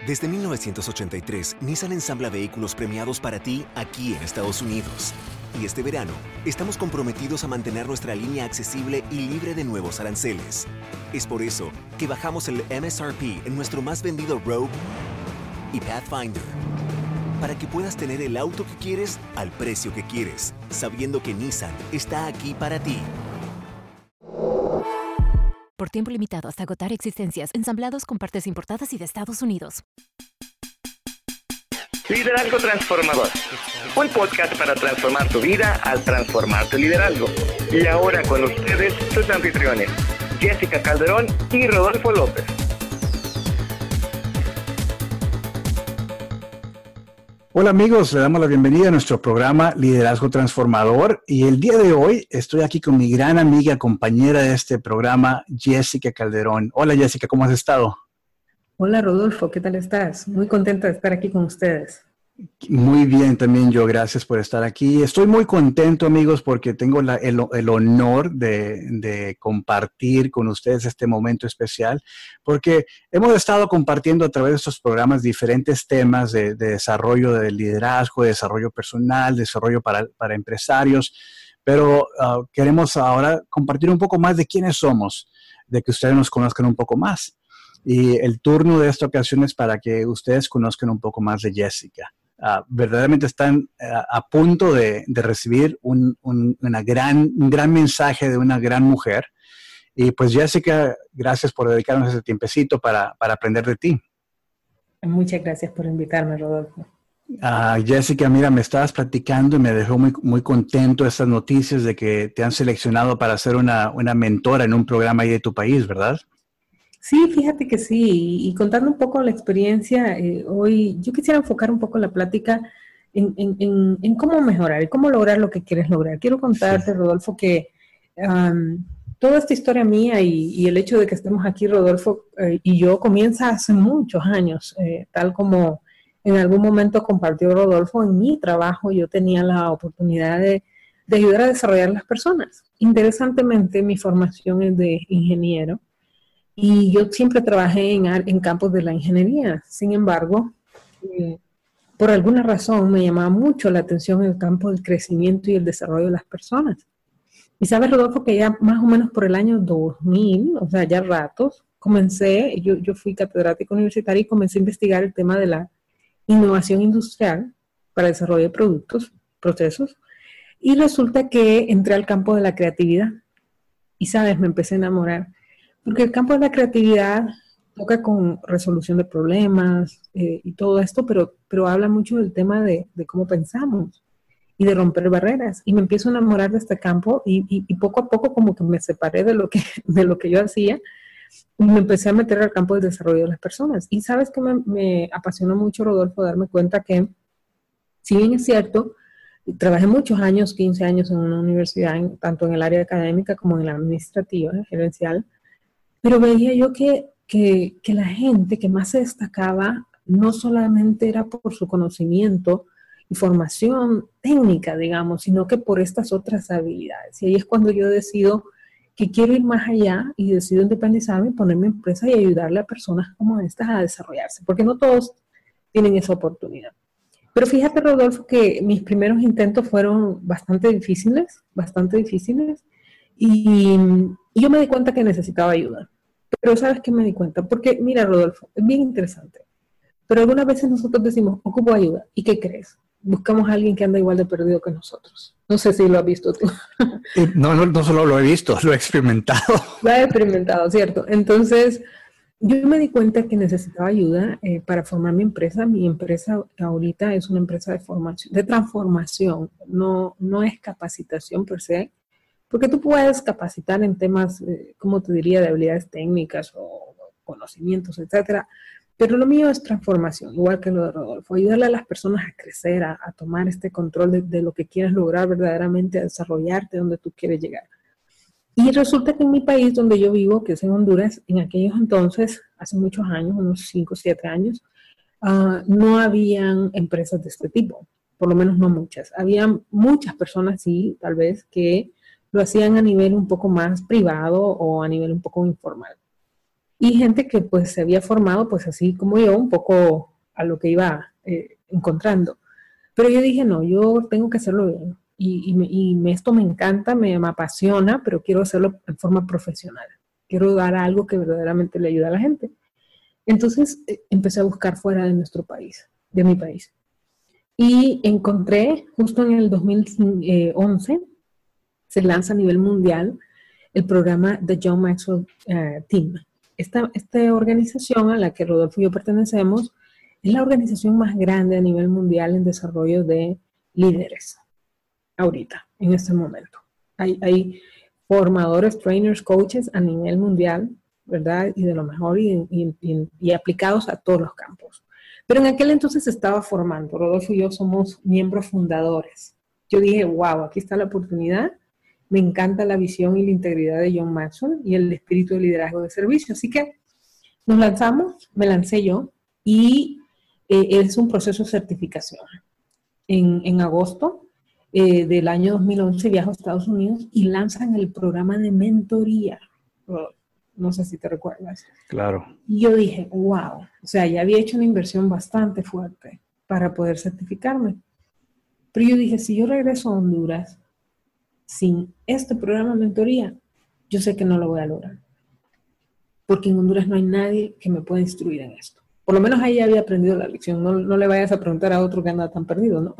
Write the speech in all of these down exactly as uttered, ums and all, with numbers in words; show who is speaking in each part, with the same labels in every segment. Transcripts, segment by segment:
Speaker 1: Desde mil novecientos ochenta y tres, Nissan ensambla vehículos premiados para ti aquí en Estados Unidos. Y este verano, estamos comprometidos a mantener nuestra línea accesible y libre de nuevos aranceles. Es por eso que bajamos el M S R P en nuestro más vendido Rogue y Pathfinder. Para que puedas tener el auto que quieres al precio que quieres, sabiendo que Nissan está aquí para ti.
Speaker 2: Por tiempo limitado hasta agotar existencias, ensamblados con partes importadas y de Estados Unidos.
Speaker 3: Liderazgo Transformador, un podcast para transformar tu vida al transformar tu liderazgo. Y ahora con ustedes, sus anfitriones, Jessica Calderón y Rodolfo López.
Speaker 4: Hola amigos, le damos la bienvenida a nuestro programa Liderazgo Transformador y el día de hoy estoy aquí con mi gran amiga, compañera de este programa, Jessica Calderón. Hola Jessica, ¿cómo has estado?
Speaker 5: Hola Rodolfo, ¿qué tal estás? Muy contenta de estar aquí con ustedes.
Speaker 4: Muy bien, también yo, gracias por estar aquí. Estoy muy contento amigos porque tengo la, el, el honor de, de compartir con ustedes este momento especial porque hemos estado compartiendo a través de estos programas diferentes temas de, de desarrollo de liderazgo, de desarrollo personal, desarrollo para, para empresarios, pero uh, queremos ahora compartir un poco más de quiénes somos, de que ustedes nos conozcan un poco más. Y el turno de esta ocasión es para que ustedes conozcan un poco más de Jessica. Uh, verdaderamente están uh, a punto de, de recibir un, un, una gran, un gran mensaje de una gran mujer. Y pues Jessica, gracias por dedicarnos ese tiempecito para, para aprender de ti.
Speaker 5: Muchas gracias por invitarme, Rodolfo.
Speaker 4: Uh, Jessica, mira, me estabas platicando y me dejó muy, muy contento estas noticias de que te han seleccionado para ser una, una mentora en un programa ahí de tu país, ¿verdad?
Speaker 5: Sí, fíjate que sí, y contando un poco la experiencia, eh, hoy yo quisiera enfocar un poco la plática en, en, en, en cómo mejorar y cómo lograr lo que quieres lograr. Quiero contarte, sí. Rodolfo, que um, toda esta historia mía y, y el hecho de que estemos aquí, Rodolfo, eh, y yo comienza hace muchos años, eh, tal como en algún momento compartió Rodolfo, en mi trabajo yo tenía la oportunidad de, de ayudar a desarrollar las personas. Interesantemente, mi formación es de ingeniero. Y yo siempre trabajé en, en campos de la ingeniería. Sin embargo, eh, por alguna razón me llamaba mucho la atención el campo del crecimiento y el desarrollo de las personas. Y sabes, Rodolfo, que ya más o menos por el año dos mil, o sea, ya ratos, comencé, yo, yo fui catedrático universitario y comencé a investigar el tema de la innovación industrial para el desarrollo de productos, procesos. Y resulta que entré al campo de la creatividad. Y sabes, me empecé a enamorar. Porque el campo de la creatividad toca con resolución de problemas eh, y todo esto, pero, pero habla mucho del tema de, de cómo pensamos y de romper barreras. Y me empiezo a enamorar de este campo y, y, y poco a poco como que me separé de lo que, de lo que yo hacía y me empecé a meter al campo del desarrollo de las personas. Y sabes que me, me apasionó mucho, Rodolfo, darme cuenta que, si bien es cierto, trabajé muchos años, quince años en una universidad, en, tanto en el área académica como en la administrativa, gerencial, pero veía yo que, que, que la gente que más se destacaba no solamente era por su conocimiento y formación técnica, digamos, sino que por estas otras habilidades. Y ahí es cuando yo decido que quiero ir más allá y decido independizarme, ponerme en empresa y ayudarle a personas como estas a desarrollarse, porque no todos tienen esa oportunidad. Pero fíjate, Rodolfo, que mis primeros intentos fueron bastante difíciles, bastante difíciles, y, y yo me di cuenta que necesitaba ayuda. Pero ¿sabes qué me di cuenta? Porque, mira, Rodolfo, es bien interesante. Pero algunas veces nosotros decimos, ocupo ayuda. ¿Y qué crees? Buscamos a alguien que anda igual de perdido que nosotros. No sé si lo has visto tú.
Speaker 4: No, no, no solo lo he visto, lo he experimentado.
Speaker 5: Lo he experimentado, ¿cierto? Entonces, yo me di cuenta que necesitaba ayuda eh, para formar mi empresa. Mi empresa ahorita es una empresa de formación, de transformación. No, no es capacitación per se. Porque tú puedes capacitar en temas, eh, como te diría, de habilidades técnicas o conocimientos, etcétera. Pero lo mío es transformación, igual que lo de Rodolfo. Ayudarle a las personas a crecer, a, a tomar este control de, de lo que quieres lograr verdaderamente, a desarrollarte donde tú quieres llegar. Y resulta que en mi país, donde yo vivo, que es en Honduras, en aquellos entonces, hace muchos años, unos cinco o siete años, uh, no habían empresas de este tipo. Por lo menos no muchas. Había muchas personas, sí, tal vez, que lo hacían a nivel un poco más privado o a nivel un poco informal. y gente que pues se había formado pues así como yo, un poco a lo que iba eh, encontrando. Pero yo dije, no, yo tengo que hacerlo bien. Y, y, me, y me, esto me encanta, me, me apasiona, pero quiero hacerlo en forma profesional. Quiero dar algo que verdaderamente le ayude a la gente. Entonces eh, empecé a buscar fuera de nuestro país, de mi país. Y encontré, justo en el dos mil once, se lanza a nivel mundial el programa The John Maxwell uh, Team. Esta, esta organización a la que Rodolfo y yo pertenecemos es la organización más grande a nivel mundial en desarrollo de líderes. Ahorita, en este momento. Hay, hay formadores, trainers, coaches a nivel mundial, ¿verdad? Y de lo mejor y, y, y, y aplicados a todos los campos. Pero en aquel entonces se estaba formando. Rodolfo y yo somos miembros fundadores. Yo dije, wow, aquí está la oportunidad. Me encanta la visión y la integridad de John Maxwell y el espíritu de liderazgo de servicio. Así que nos lanzamos, me lancé yo, y eh, es un proceso de certificación. En, en agosto Eh, del año dos mil once viajo a Estados Unidos y lanzan el programa de mentoría. No sé si te recuerdas.
Speaker 4: Claro.
Speaker 5: Y yo dije, wow, o sea, ya había hecho una inversión bastante fuerte para poder certificarme. Pero yo dije, si yo regreso a Honduras sin este programa de mentoría, yo sé que no lo voy a lograr. Porque en Honduras no hay nadie que me pueda instruir en esto. Por lo menos ahí había aprendido la lección. No, no le vayas a preguntar a otro que anda tan perdido, ¿no?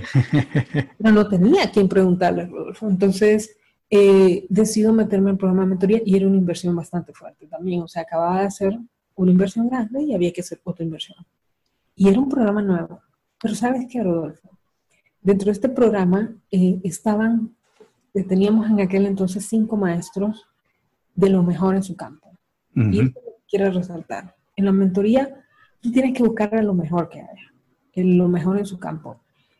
Speaker 5: Pero no tenía a quién preguntarle, Rodolfo. Entonces, eh, decido meterme en el programa de mentoría y era una inversión bastante fuerte también. O sea, acababa de hacer una inversión grande y había que hacer otra inversión. Y era un programa nuevo. Pero ¿sabes qué, Rodolfo? Dentro de este programa eh, estaban, eh, teníamos en aquel entonces cinco maestros de lo mejor en su campo. Uh-huh. Y esto quiero resaltar. En la mentoría, tú tienes que buscar a lo mejor que haya, en lo mejor en su campo.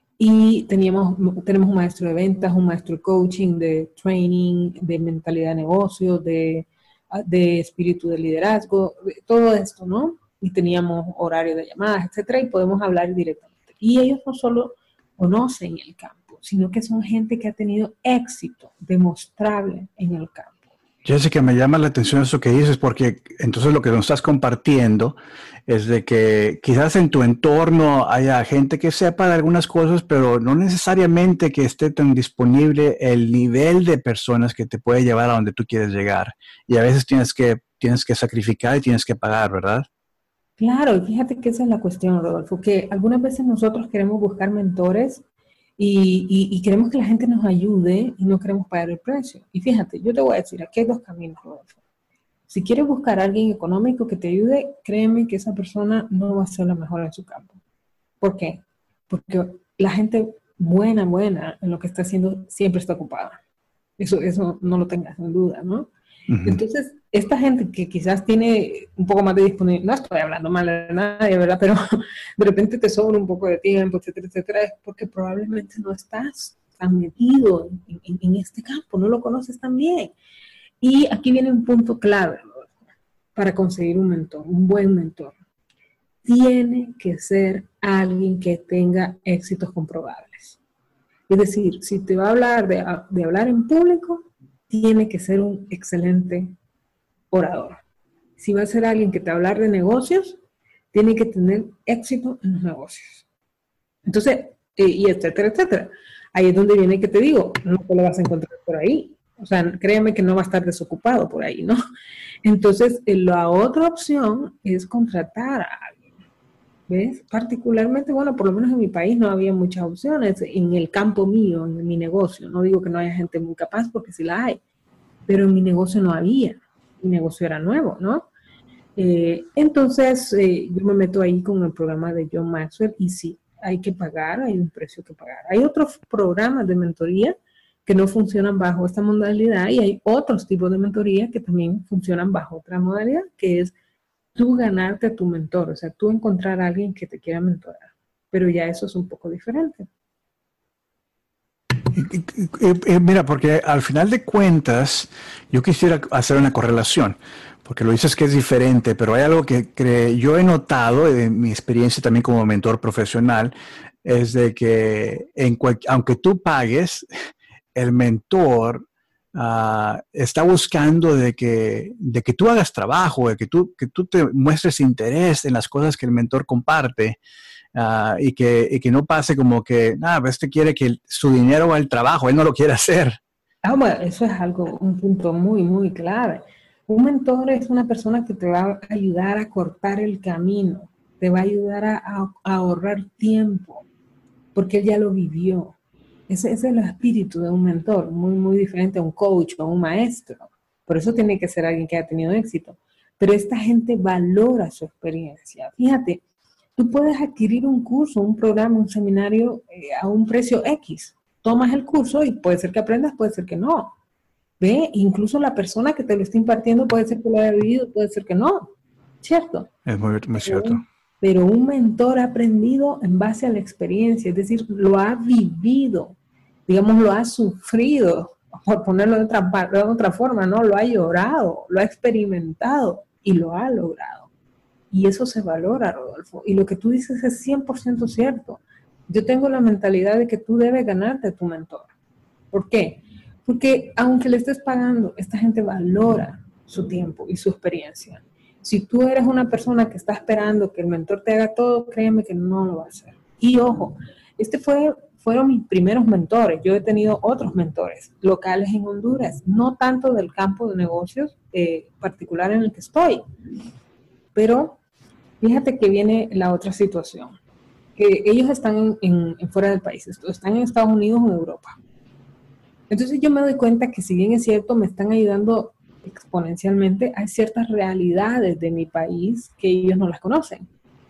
Speaker 5: Y teníamos, tenemos un maestro de ventas, un maestro de coaching, de training, de mentalidad de negocio, de, de espíritu de liderazgo, todo esto, ¿no? Y teníamos horario de llamadas, etcétera, y podemos hablar directamente. Y ellos no solo conocen el campo, sino que son gente que ha tenido éxito demostrable en el campo.
Speaker 4: Jessica, me llama la atención eso que dices, porque entonces lo que nos estás compartiendo es de que quizás en tu entorno haya gente que sepa de algunas cosas, pero no necesariamente que esté tan disponible el nivel de personas que te puede llevar a donde tú quieres llegar. Y a veces tienes que, tienes que sacrificar y tienes que pagar, ¿verdad?
Speaker 5: Claro, y fíjate que esa es la cuestión, Rodolfo, que algunas veces nosotros queremos buscar mentores Y, y, y queremos que la gente nos ayude y no queremos pagar el precio. Y fíjate, yo te voy a decir, aquí hay dos caminos, Rodolfo. Si quieres buscar a alguien económico que te ayude, créeme que esa persona no va a ser la mejor en su campo. ¿Por qué? Porque la gente buena, buena en lo que está haciendo siempre está ocupada. Eso, eso no lo tengas en duda, ¿no? Uh-huh. Entonces, esta gente que quizás tiene un poco más de disponibilidad, no estoy hablando mal de nadie, ¿verdad? Pero de repente te sobra un poco de tiempo, etcétera, etcétera, es porque probablemente no estás tan metido en, en, en este campo, no lo conoces tan bien. Y aquí viene un punto clave, ¿no? Para conseguir un mentor, un buen mentor. Tiene que ser alguien que tenga éxitos comprobables. Es decir, si te va a hablar de, de hablar en público, tiene que ser un excelente orador. Si va a ser alguien que te va a hablar de negocios, tiene que tener éxito en los negocios. Entonces, eh, y etcétera, etcétera. Ahí es donde viene que te digo, no te lo vas a encontrar por ahí. O sea, créeme que no va a estar desocupado por ahí, ¿no? Entonces, eh, la otra opción es contratar a alguien. ¿Ves? Particularmente, bueno, por lo menos en mi país no había muchas opciones en el campo mío, en mi negocio. No digo que no haya gente muy capaz, porque sí la hay, pero en mi negocio no había. Mi negocio era nuevo, ¿no? Eh, entonces, eh, yo me meto ahí con el programa de John Maxwell y sí, hay que pagar, hay un precio que pagar. Hay otros programas de mentoría que no funcionan bajo esta modalidad y hay otros tipos de mentoría que también funcionan bajo otra modalidad, que es tú ganarte a tu mentor, o sea, tú encontrar a alguien que te quiera mentorar. Pero ya eso es un poco diferente.
Speaker 4: Mira, porque al final de cuentas, yo quisiera hacer una correlación, porque lo dices que es diferente, pero hay algo que, que yo he notado en mi experiencia también como mentor profesional, es de que en cual, aunque tú pagues, el mentor uh, está buscando de que, de que tú hagas trabajo, de que tú, que tú te muestres interés en las cosas que el mentor comparte. Uh, y, que, y que no pase como que, nada, este quiere que el, su dinero va al trabajo, él no lo quiere hacer.
Speaker 5: Ah, bueno, eso es algo, un punto muy, muy clave. Un mentor es una persona que te va a ayudar a cortar el camino, te va a ayudar a, a, a ahorrar tiempo, porque él ya lo vivió. Ese, ese es el espíritu de un mentor, muy, muy diferente a un coach o a un maestro. Por eso tiene que ser alguien que ha tenido éxito. Pero esta gente valora su experiencia. Fíjate, tú puedes adquirir un curso, un programa, un seminario eh, a un precio X. Tomas el curso y puede ser que aprendas, puede ser que no. Ve, incluso la persona que te lo está impartiendo puede ser que lo haya vivido, puede ser que no. ¿Cierto?
Speaker 4: Es muy, muy cierto.
Speaker 5: Pero, pero un mentor ha aprendido en base a la experiencia, es decir, lo ha vivido, digamos, lo ha sufrido, por ponerlo de otra, de otra forma, ¿no? Lo ha llorado, lo ha experimentado y lo ha logrado. Y eso se valora, Rodolfo. Y lo que tú dices es cien por ciento cierto. Yo tengo la mentalidad de que tú debes ganarte a tu mentor. ¿Por qué? Porque aunque le estés pagando, esta gente valora su tiempo y su experiencia. Si tú eres una persona que está esperando que el mentor te haga todo, créeme que no lo va a hacer. Y ojo, este fue, fueron mis primeros mentores. Yo he tenido otros mentores locales en Honduras, no tanto del campo de negocios eh, particular en el que estoy. Pero fíjate que viene la otra situación. Que ellos están en, en, en fuera del país, están en Estados Unidos o en Europa. Entonces yo me doy cuenta que si bien es cierto, me están ayudando exponencialmente, hay ciertas realidades de mi país que ellos no las conocen.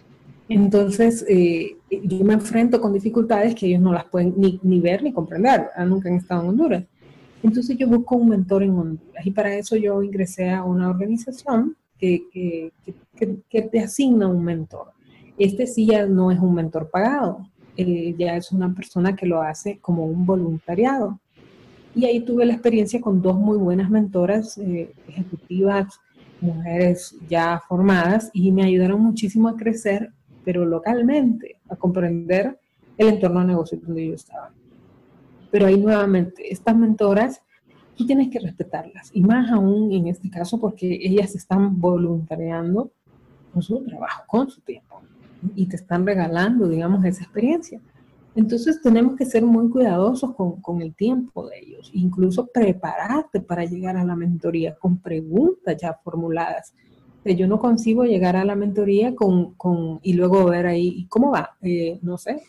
Speaker 5: Entonces eh, yo me enfrento con dificultades que ellos no las pueden ni, ni ver ni comprender, nunca han estado en Honduras. Entonces yo busco un mentor en Honduras y para eso yo ingresé a una organización que, que, que, que te asigna un mentor. Este sí ya no es un mentor pagado, eh, ya es una persona que lo hace como un voluntariado. Y ahí tuve la experiencia con dos muy buenas mentoras eh, ejecutivas, mujeres ya formadas, y me ayudaron muchísimo a crecer, pero localmente, a comprender el entorno de negocio donde yo estaba. Pero ahí nuevamente, estas mentoras, tú tienes que respetarlas, y más aún en este caso porque ellas están voluntariando con su trabajo, con su tiempo, y te están regalando, digamos, esa experiencia. Entonces tenemos que ser muy cuidadosos con, con el tiempo de ellos, incluso prepararte para llegar a la mentoría con preguntas ya formuladas. O sea, yo no concibo llegar a la mentoría con, con, y luego ver ahí, ¿cómo va? Eh, no sé,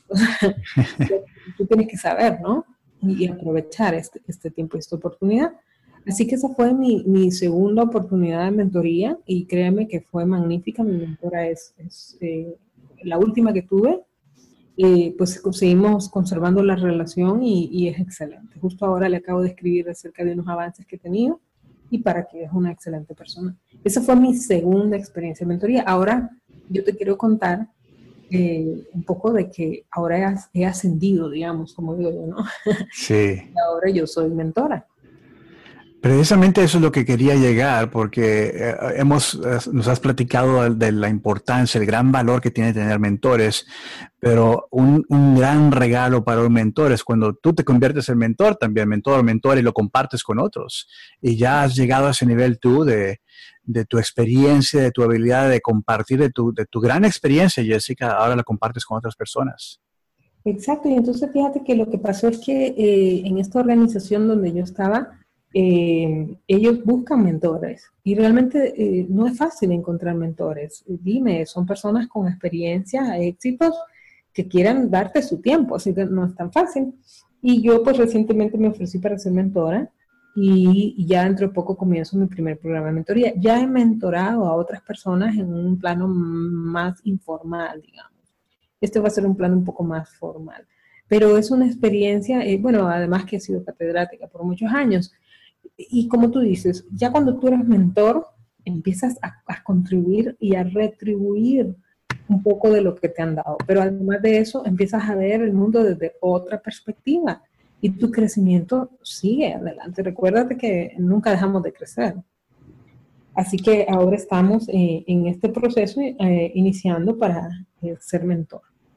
Speaker 5: tú tienes que saber, ¿no? Y, y aprovechar este, este tiempo y esta oportunidad. Así que esa fue mi, mi segunda oportunidad de mentoría y créeme que fue magnífica. Mi mentora es, es eh, la última que tuve. Eh, pues seguimos conservando la relación y, y es excelente. Justo ahora le acabo de escribir acerca de unos avances que he tenido y para que es una excelente persona. Esa fue mi segunda experiencia de mentoría. Ahora yo te quiero contar eh, un poco de que ahora he, he ascendido, digamos, como digo yo, ¿no?
Speaker 4: Sí.
Speaker 5: Y ahora yo soy mentora.
Speaker 4: Precisamente eso es lo que quería llegar, porque eh, hemos, eh, nos has platicado de, de la importancia, el gran valor que tiene tener mentores, pero un, un gran regalo para un mentor es cuando tú te conviertes en mentor también, mentor, mentor, y lo compartes con otros. Y ya has llegado a ese nivel tú de, de tu experiencia, de tu habilidad de compartir, de tu, de tu gran experiencia, Jessica, ahora la compartes con otras personas.
Speaker 5: Exacto, y entonces fíjate que lo que pasó es que eh, en esta organización donde yo estaba, Eh, ellos buscan mentores y realmente eh, no es fácil encontrar mentores. Dime, son personas con experiencia, éxitos, que quieran darte su tiempo, así que no es tan fácil. Y yo pues recientemente me ofrecí para ser mentora y, y ya dentro de poco comienzo mi primer programa de mentoría. Ya he mentorado a otras personas en un plano más informal, digamos. Este va a ser un plano un poco más formal. Pero es una experiencia, eh, bueno, además que he sido catedrática por muchos años. Y como tú dices, ya cuando tú eres mentor, empiezas a, a contribuir y a retribuir un poco de lo que te han dado. Pero además de eso, empiezas a ver el mundo desde otra perspectiva y tu crecimiento sigue adelante. Recuérdate que nunca dejamos de crecer. Así que ahora estamos eh, en este proceso eh, iniciando para eh, ser mentor.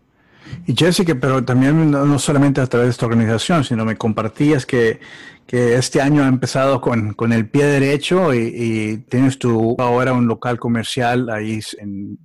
Speaker 4: Y Jessica, pero también no, no solamente a través de esta organización, sino me compartías que, que este año ha empezado con, con el pie derecho y, y tienes tú ahora un local comercial ahí en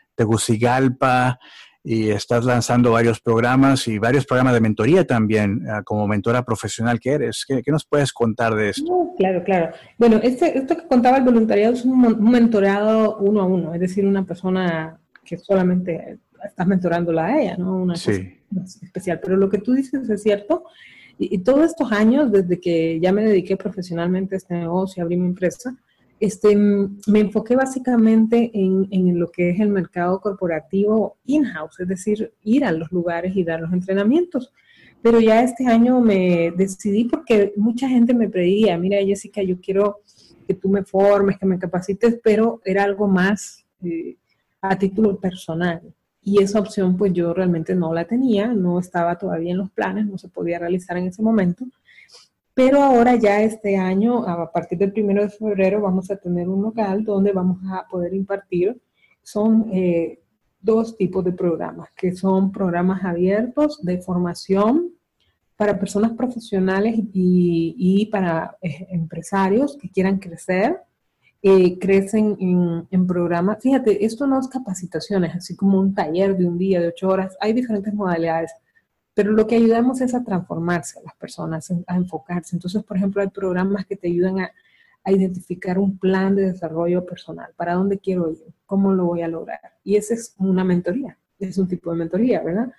Speaker 4: Tegucigalpa y estás lanzando varios programas y varios programas de mentoría también, uh, como mentora profesional que eres. ¿Qué, qué nos puedes contar de esto?
Speaker 5: No, claro, claro. Bueno, este, esto que contaba el voluntariado es un, un mentorado uno a uno, es decir, una persona que solamente estás mentorándola a ella, ¿no? Una
Speaker 4: sí.
Speaker 5: cosa especial. Pero lo que tú dices es cierto. Y, y todos estos años, desde que ya me dediqué profesionalmente a este negocio, abrí mi empresa, este, me enfoqué básicamente en, en lo que es el mercado corporativo in-house, es decir, ir a los lugares y dar los entrenamientos. Pero ya este año me decidí porque mucha gente me pedía, mira Jessica, yo quiero que tú me formes, que me capacites, pero era algo más eh, a título personal. Y esa opción pues yo realmente no la tenía, no estaba todavía en los planes, no se podía realizar en ese momento. Pero ahora ya este año, a partir del primero de febrero, vamos a tener un local donde vamos a poder impartir, son eh, dos tipos de programas, que son programas abiertos de formación para personas profesionales y, y para eh, empresarios que quieran crecer, eh, crecen en, en programas. Fíjate, esto no es capacitaciones, así como un taller de un día, de ocho horas, hay diferentes modalidades. Pero lo que ayudamos es a transformarse a las personas, a enfocarse. Entonces, por ejemplo, hay programas que te ayudan a, a identificar un plan de desarrollo personal. ¿Para dónde quiero ir? ¿Cómo lo voy a lograr? Y esa es una mentoría. Es un tipo de mentoría, ¿verdad?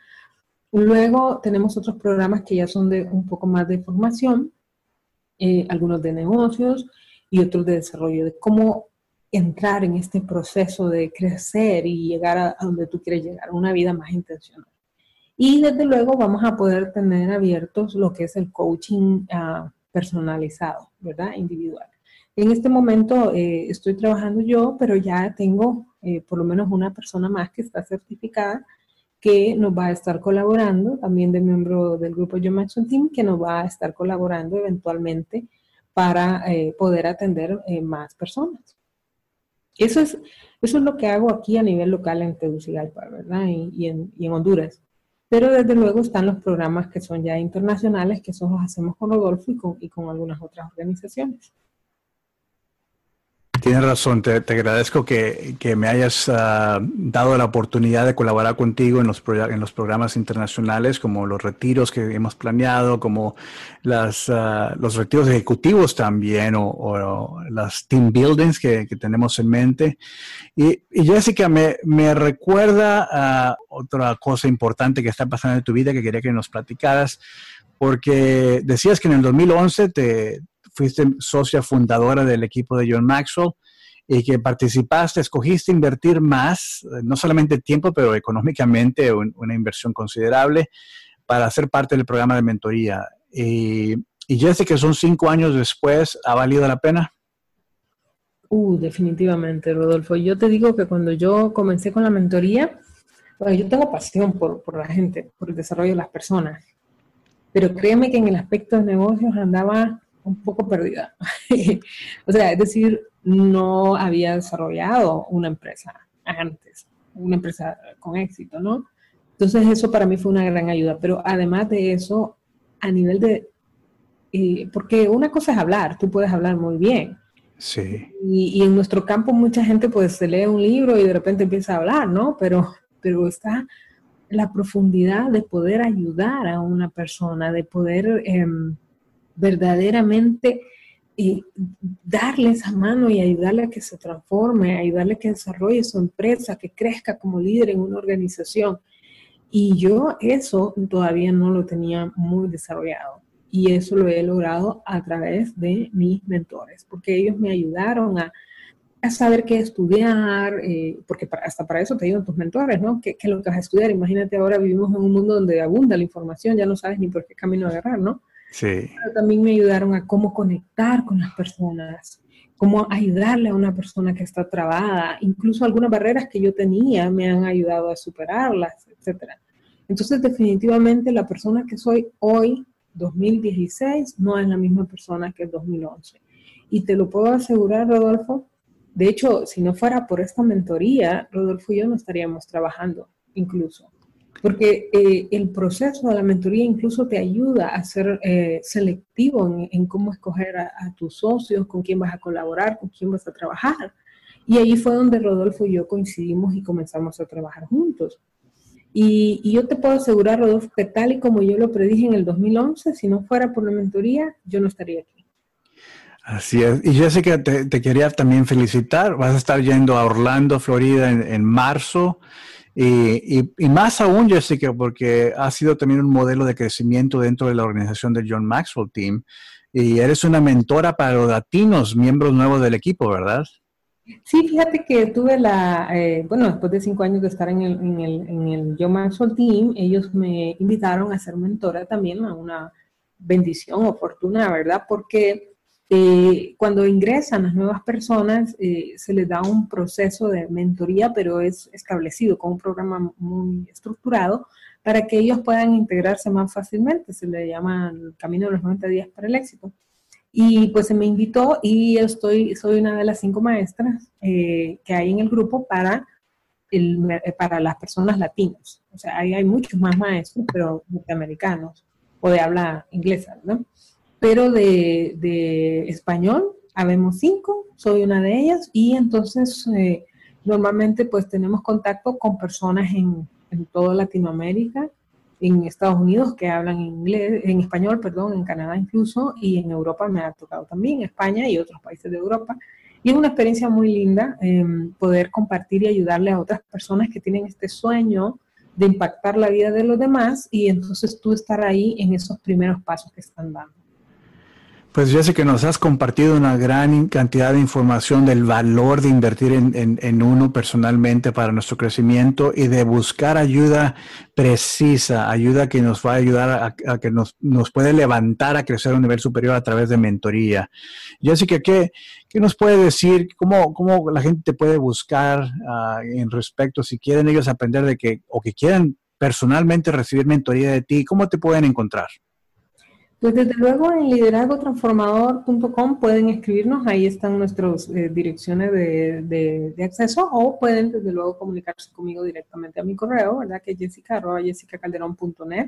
Speaker 5: Luego tenemos otros programas que ya son de un poco más de formación, eh, algunos de negocios y otros de desarrollo, de cómo entrar en este proceso de crecer y llegar a, a donde tú quieres llegar, a una vida más intencional. Y desde luego vamos a poder tener abiertos lo que es el coaching uh, personalizado, ¿verdad? Individual. En este momento eh, estoy trabajando yo, pero ya tengo eh, por lo menos una persona más que está certificada que nos va a estar colaborando, también de miembro del grupo John Maxwell Team, que nos va a estar colaborando eventualmente para eh, poder atender eh, más personas. Eso es, eso es lo que hago aquí a nivel local en Tegucigalpa, ¿verdad? Y, y, en, y en Honduras. Pero desde luego están los programas que son ya internacionales, que esos los hacemos con Rodolfo y con, y con algunas otras organizaciones.
Speaker 4: Tienes razón, te, te agradezco que, que me hayas uh, dado la oportunidad de colaborar contigo en los, en los programas internacionales, como los retiros que hemos planeado, como las, uh, los retiros ejecutivos también, o, o las team buildings que, que tenemos en mente. Y, y Jessica, me, me recuerda uh, otra cosa importante que está pasando en tu vida que quería que nos platicaras, porque decías que en el dos mil once te... fuiste socia fundadora del equipo de John Maxwell y que participaste, escogiste invertir más, no solamente tiempo, pero económicamente un, una inversión considerable para ser parte del programa de mentoría. Y, y Jessica, son cinco años después, ¿ha valido la pena?
Speaker 5: Uh, definitivamente, Rodolfo. Yo te digo que cuando yo comencé con la mentoría, bueno, yo tengo pasión por, por la gente, por el desarrollo de las personas, pero créeme que en el aspecto de negocios andaba un poco perdida. O sea, es decir, no había desarrollado una empresa antes, una empresa con éxito, ¿no? Entonces eso para mí fue una gran ayuda, pero además de eso, a nivel de, eh, porque una cosa es hablar, tú puedes hablar muy bien.
Speaker 4: Sí.
Speaker 5: Y, y en nuestro campo mucha gente pues se lee un libro y de repente empieza a hablar, ¿no? Pero, pero está la profundidad de poder ayudar a una persona, de poder... Eh, verdaderamente eh, darle esa mano y ayudarle a que se transforme, ayudarle a que desarrolle su empresa, que crezca como líder en una organización. Y yo eso todavía no lo tenía muy desarrollado. Y eso lo he logrado a través de mis mentores, porque ellos me ayudaron a, a saber qué estudiar, eh, porque para, hasta para eso te ayudan tus mentores, ¿no? ¿Qué, qué es lo que vas a estudiar? Imagínate, ahora vivimos en un mundo donde abunda la información, ya no sabes ni por qué camino agarrar, ¿no?
Speaker 4: Sí.
Speaker 5: Pero también me ayudaron a cómo conectar con las personas, cómo ayudarle a una persona que está trabada, incluso algunas barreras que yo tenía me han ayudado a superarlas, etcétera. Entonces, definitivamente la persona que soy hoy, dos mil dieciséis, no es la misma persona que el dos mil once. Y te lo puedo asegurar, Rodolfo, de hecho, si no fuera por esta mentoría, Rodolfo y yo no estaríamos trabajando incluso. porque eh, el proceso de la mentoría incluso te ayuda a ser eh, selectivo en, en cómo escoger a, a tus socios, con quién vas a colaborar, con quién vas a trabajar. Y ahí fue donde Rodolfo y yo coincidimos y comenzamos a trabajar juntos. Y, y yo te puedo asegurar, Rodolfo, que tal y como yo lo predije en el dos mil once, si no fuera por la mentoría, yo no estaría aquí.
Speaker 4: Así es. Y Jessica, te, te quería también felicitar. Vas a estar yendo a Orlando, Florida, en, en marzo. Y, y, y más aún, Jessica, porque has sido también un modelo de crecimiento dentro de la organización del John Maxwell Team. Y eres una mentora para los latinos, miembros nuevos del equipo, ¿verdad?
Speaker 5: Sí, fíjate que tuve la, eh, bueno, después de cinco años de estar en el, en el, en el John Maxwell Team, ellos me invitaron a ser mentora también, a una bendición o fortuna, ¿verdad? Porque eh, cuando ingresan las nuevas personas, eh, se les da un proceso de mentoría, pero es establecido con un programa muy estructurado para que ellos puedan integrarse más fácilmente. Se le llama el camino de los noventa días para el éxito. Y pues se me invitó y yo estoy, soy una de las cinco maestras eh, que hay en el grupo para, el, para las personas latinas. O sea, ahí hay muchos más maestros, pero norteamericanos o de habla inglesa, ¿no? Pero de, de español, habemos cinco, soy una de ellas y entonces eh, normalmente pues tenemos contacto con personas en, en toda Latinoamérica, en Estados Unidos que hablan inglés, en español, perdón, en Canadá incluso, y en Europa me ha tocado también, España y otros países de Europa. Y es una experiencia muy linda eh, poder compartir y ayudarle a otras personas que tienen este sueño de impactar la vida de los demás y entonces tú estar ahí en esos primeros pasos que están dando.
Speaker 4: Pues Jessica, nos has compartido una gran cantidad de información del valor de invertir en, en, en uno personalmente para nuestro crecimiento y de buscar ayuda precisa, ayuda que nos va a ayudar a, a que nos, nos puede levantar a crecer a un nivel superior a través de mentoría. Jessica, ¿qué, qué nos puede decir? ¿Cómo, cómo la gente te puede buscar uh, en respecto, si quieren ellos aprender de que, o que quieran personalmente recibir mentoría de ti, ¿cómo te pueden encontrar?
Speaker 5: Pues desde luego en liderazgo transformador punto com pueden escribirnos, ahí están nuestras eh, direcciones de, de, de acceso o pueden desde luego comunicarse conmigo directamente a mi correo, ¿verdad? Que es jessica arroba jessica calderón punto net.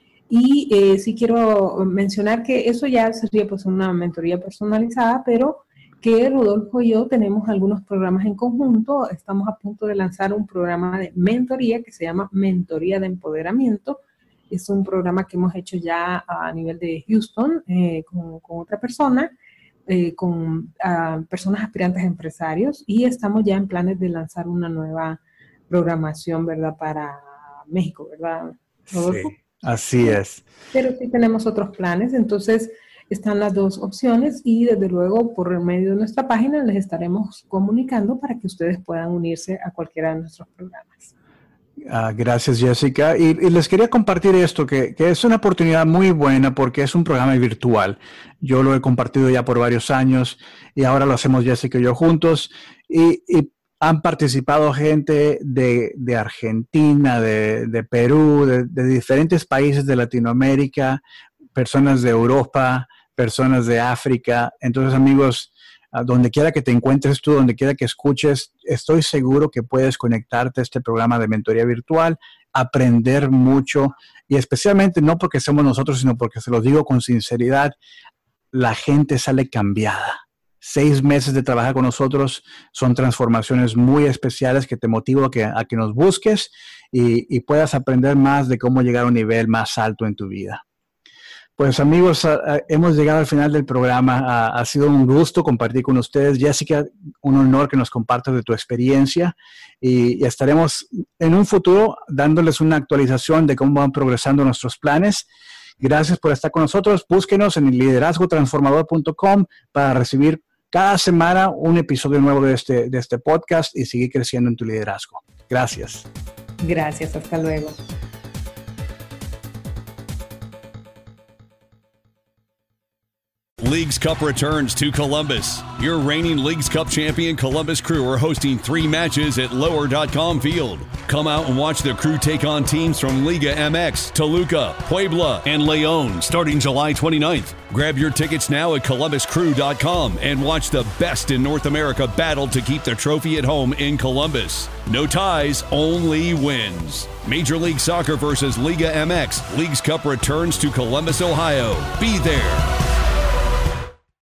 Speaker 5: Y eh, sí quiero mencionar que eso ya sería pues una mentoría personalizada, pero que Rodolfo y yo tenemos algunos programas en conjunto. Estamos a punto de lanzar un programa de mentoría que se llama Mentoría de Empoderamiento. Es un programa que hemos hecho ya a nivel de Houston eh, con, con otra persona, eh, con uh, personas aspirantes a empresarios y estamos ya en planes de lanzar una nueva programación, ¿verdad? Para México, ¿verdad, Rodolfo?
Speaker 4: Sí, así es.
Speaker 5: Pero sí tenemos otros planes, entonces están las dos opciones y desde luego por medio de nuestra página les estaremos comunicando para que ustedes puedan unirse a cualquiera de nuestros programas.
Speaker 4: Uh, gracias, Jessica. Y, y les quería compartir esto, que, que es una oportunidad muy buena porque es un programa virtual. Yo lo he compartido ya por varios años y ahora lo hacemos Jessica y yo juntos. Y, y han participado gente de, de Argentina, de, de Perú, de, de diferentes países de Latinoamérica, personas de Europa, personas de África. Entonces, amigos, a donde quiera que te encuentres tú, donde quiera que escuches, estoy seguro que puedes conectarte a este programa de mentoría virtual, aprender mucho y especialmente no porque somos nosotros, sino porque se los digo con sinceridad, la gente sale cambiada. Seis meses de trabajar con nosotros son transformaciones muy especiales que te motivo a que, a que nos busques y, y puedas aprender más de cómo llegar a un nivel más alto en tu vida. Pues amigos, uh, hemos llegado al final del programa. Uh, ha sido un gusto compartir con ustedes. Jessica, un honor que nos compartas de tu experiencia y, y estaremos en un futuro dándoles una actualización de cómo van progresando nuestros planes. Gracias por estar con nosotros. Búsquenos en liderazgo transformador punto com para recibir cada semana un episodio nuevo de este, de este podcast y seguir creciendo en tu liderazgo. Gracias.
Speaker 5: Gracias, hasta luego.
Speaker 6: Leagues Cup returns to Columbus. Your reigning Leagues Cup champion Columbus Crew are hosting three matches at lower dot com Field. Come out and watch the Crew take on teams from Liga M X, Toluca, Puebla, and León starting July twenty-ninth. Grab your tickets now at columbus crew dot com and watch the best in North America battle to keep the trophy at home in Columbus. No ties, only wins. Major League Soccer versus Liga M X. Leagues Cup returns to Columbus, Ohio. Be there.